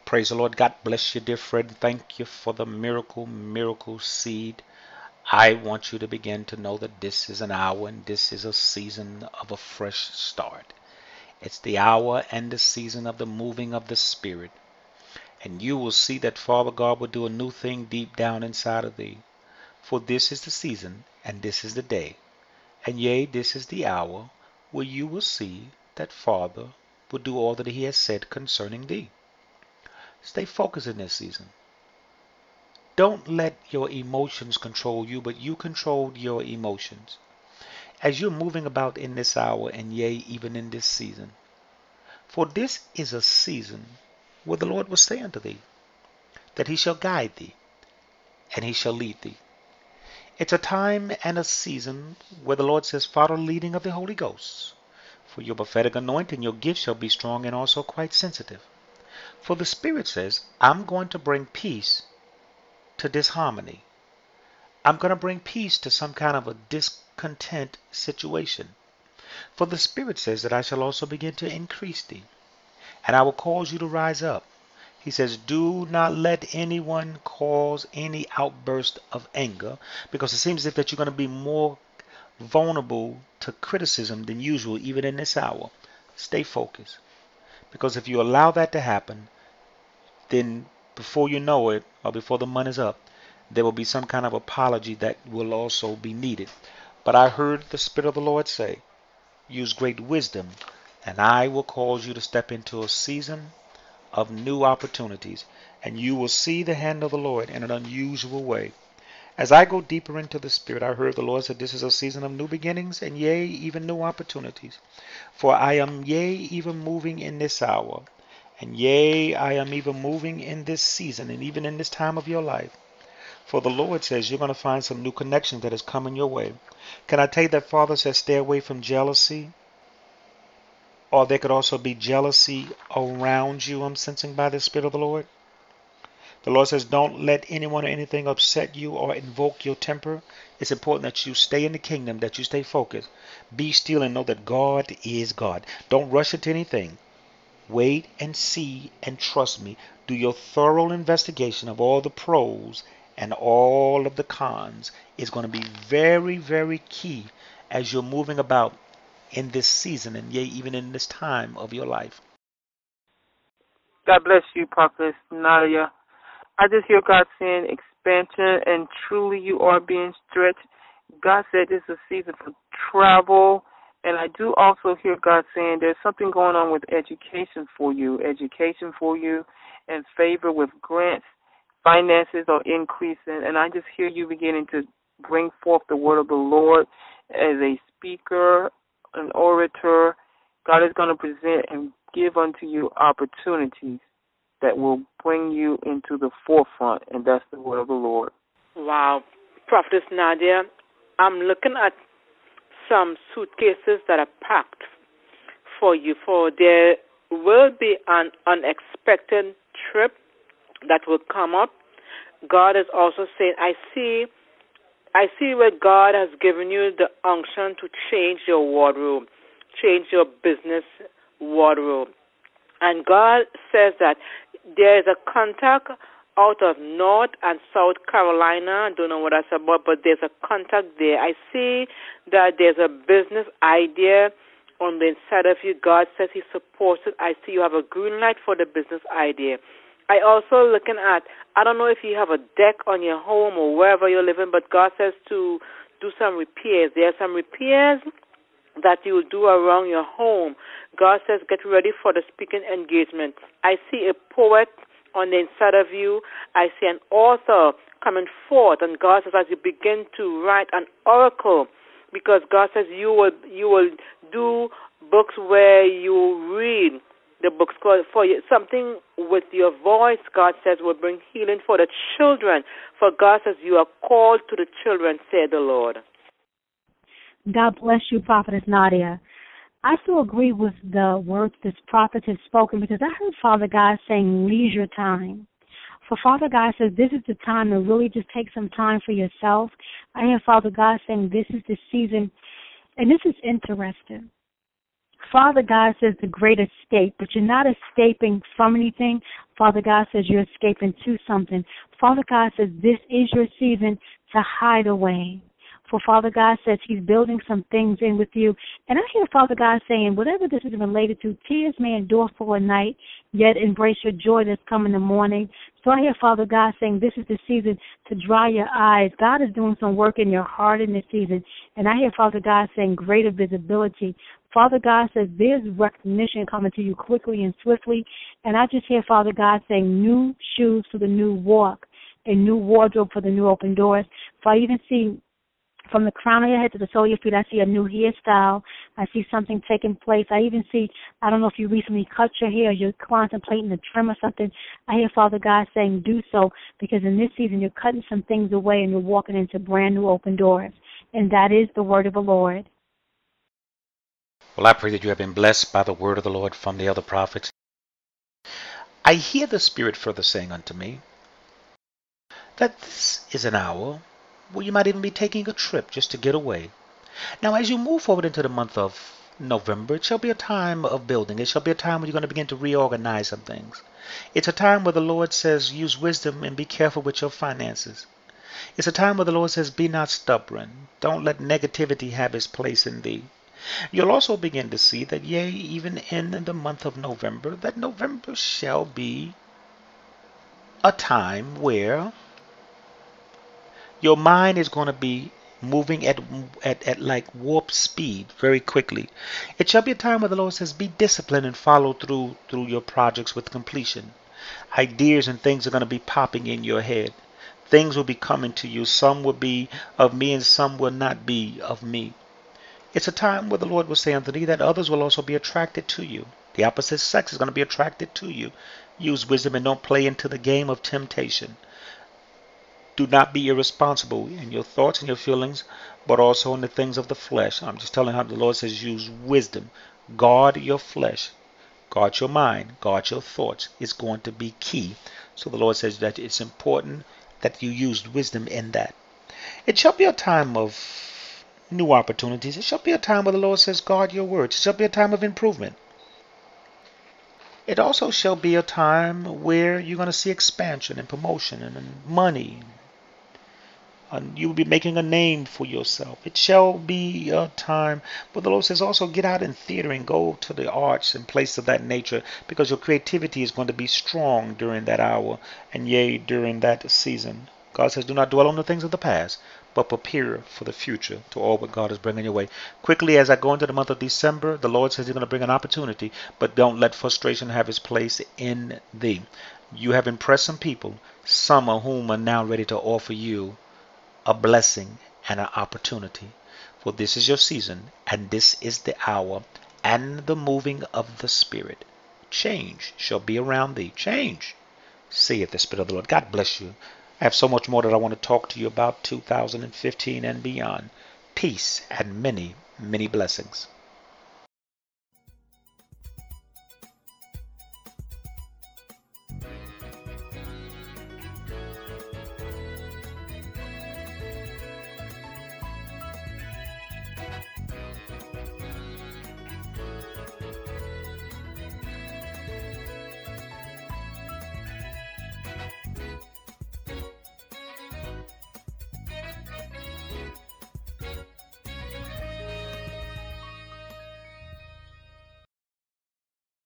Praise the Lord. God bless you, dear friend. Thank you for the miracle seed. I want you to begin to know that this is an hour and this is a season of a fresh start. It's the hour and the season of the moving of the Spirit. And you will see that Father God will do a new thing deep down inside of thee. For this is the season and this is the day. And yea, this is the hour where you will see that Father will do all that he has said concerning thee. Stay focused in this season. Don't let your emotions control you, but you control your emotions. As you're moving about in this hour, and yea, even in this season. For this is a season where the Lord will say unto thee, that he shall guide thee, and he shall lead thee. It's a time and a season where the Lord says, follow the leading of the Holy Ghost. For your prophetic anointing, your gift shall be strong and also quite sensitive. For the Spirit says, I'm going to bring peace to disharmony. I'm going to bring peace to some kind of a discontent situation. For the Spirit says that I shall also begin to increase thee, and I will cause you to rise up. He says, do not let anyone cause any outburst of anger, because it seems as if that you're going to be more vulnerable to criticism than usual, even in this hour. Stay focused, because if you allow that to happen, then before you know it, or before the month is up, there will be some kind of apology that will also be needed. But I heard the Spirit of the Lord say, use great wisdom, and I will cause you to step into a season of new opportunities, and you will see the hand of the Lord in an unusual way. As I go deeper into the Spirit, I heard the Lord say, this is a season of new beginnings, and yea, even new opportunities. For I am, yea, even moving in this hour, and yea, I am even moving in this season, and even in this time of your life. For the Lord says you're going to find some new connections that is coming your way. Can I tell you that Father says stay away from jealousy? Or there could also be jealousy around you, I'm sensing by the Spirit of the Lord. The Lord says don't let anyone or anything upset you or invoke your temper. It's important that you stay in the kingdom, that you stay focused. Be still and know that God is God. Don't rush into anything. Wait and see and trust me. Do your thorough investigation of all the pros and all of the cons. Is going to be very, very key as you're moving about in this season and yea, even in this time of your life. God bless you, Prophet Nadia. I just hear God saying expansion, and truly you are being stretched. God said this is a season for travel, and I do also hear God saying there's something going on with education for you, and favor with grants, finances are increasing, and I just hear you beginning to bring forth the word of the Lord as a speaker, an orator. God is going to present and give unto you opportunities that will bring you into the forefront, and that's the word of the Lord. Wow. Prophetess Nadia, I'm looking at some suitcases that are packed for you, for there will be an unexpected trip that will come up. God is also saying, I see where God has given you the unction to change your wardrobe, change your business wardrobe. And God says that there is a contact out of North and South Carolina. I don't know what that's about, but there's a contact there. I see that there's a business idea on the inside of you. God says he supports it. I see you have a green light for the business idea. I also looking at, I don't know if you have a deck on your home or wherever you're living, but God says to do some repairs. There are some repairs that you will do around your home. God says get ready for the speaking engagement. I see a poet on the inside of you. I see an author coming forth, and God says as you begin to write an oracle, because God says you will do books where you read the books for you, something with your voice. God says will bring healing for the children. For God says you are called to the children, said the Lord. God bless you, Prophetess Nadia. I still agree with the words this prophet has spoken, because I heard Father God saying leisure time. For Father God says this is the time to really just take some time for yourself. I hear Father God saying this is the season, and this is interesting. Father God says the great escape, but you're not escaping from anything. Father God says you're escaping to something. Father God says this is your season to hide away. For Father God says He's building some things in with you. And I hear Father God saying, whatever this is related to, tears may endure for a night, yet embrace your joy that's come in the morning. So I hear Father God saying, this is the season to dry your eyes. God is doing some work in your heart in this season. And I hear Father God saying greater visibility. Father God says there's recognition coming to you quickly and swiftly. And I just hear Father God saying new shoes for the new walk, a new wardrobe for the new open doors. So I even see from the crown of your head to the sole of your feet, I see a new hairstyle. I see something taking place. I even see, I don't know if you recently cut your hair or you're contemplating a trim or something. I hear Father God saying do so, because in this season you're cutting some things away and you're walking into brand new open doors. And that is the word of the Lord. Well, I pray that you have been blessed by the word of the Lord from the other prophets. I hear the Spirit further saying unto me that this is an hour where you might even be taking a trip just to get away. Now, as you move forward into the month of November, it shall be a time of building. It shall be a time when you're going to begin to reorganize some things. It's a time where the Lord says, use wisdom and be careful with your finances. It's a time where the Lord says, be not stubborn. Don't let negativity have its place in thee. You'll also begin to see that, yea, even in the month of November, that November shall be a time where your mind is going to be moving at like warp speed very quickly. It shall be a time where the Lord says, be disciplined and follow through your projects with completion. Ideas and things are going to be popping in your head. Things will be coming to you. Some will be of me and some will not be of me. It's a time where the Lord will say unto thee that others will also be attracted to you. The opposite sex is going to be attracted to you. Use wisdom and don't play into the game of temptation. Do not be irresponsible in your thoughts and your feelings, but also in the things of the flesh. I'm just telling how the Lord says use wisdom. Guard your flesh. Guard your mind. Guard your thoughts. It's going to be key. So the Lord says that it's important that you use wisdom in that. It shall be a time of new opportunities. It shall be a time where the Lord says guard your words. It shall be a time of improvement. It also shall be a time where you're going to see expansion and promotion and money. And you will be making a name for yourself. It shall be a time, but the Lord says also get out in theater and go to the arts and places of that nature, because your creativity is going to be strong during that hour, and yea, during that season. God says do not dwell on the things of the past, but prepare for the future to all what God is bringing your way. Quickly, as I go into the month of December, the Lord says He's going to bring an opportunity, but don't let frustration have its place in thee. You have impressed some people, some of whom are now ready to offer you a blessing and an opportunity. For this is your season, and this is the hour, and the moving of the Spirit. Change shall be around thee. Change, saith the Spirit of the Lord. God bless you. I have so much more that I want to talk to you about 2015 and beyond. Peace and many, many blessings.